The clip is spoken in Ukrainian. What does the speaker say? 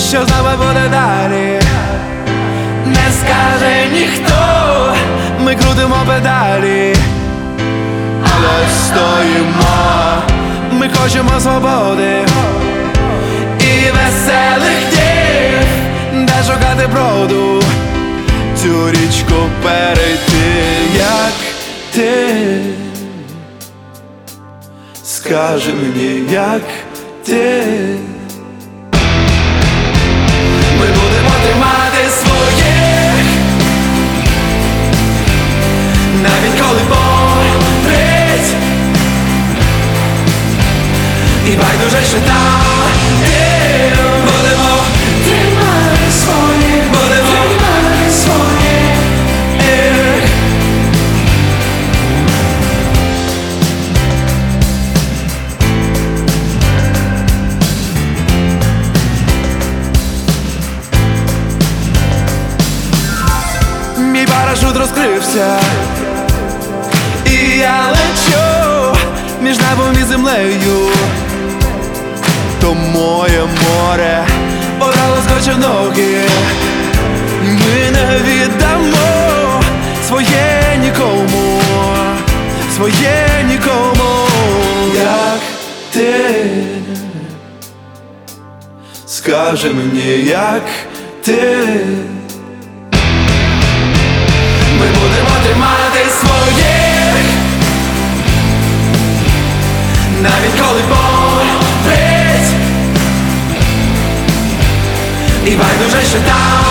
що з нами буде далі, не скаже ніхто, ми крутимо педалі, але стоїмо, ми хочемо свободи і веселих днів, де шукати броду, цю річку перейти, як ти. Скажи мені, як ти. Ми будемо тримати своїх, навіть коли болить, і байдуже, що там будемо тримати своїх, будемо тримати своїх. Мій парашут розкрився, і я лечу між небом і землею. То моє море одразу скоче ноги. Ми не віддамо своє нікому, своє нікому, як ти. Скажи мені, як ти. Ми будемо тримати своїх, навіть коли болить, і байдуже, що там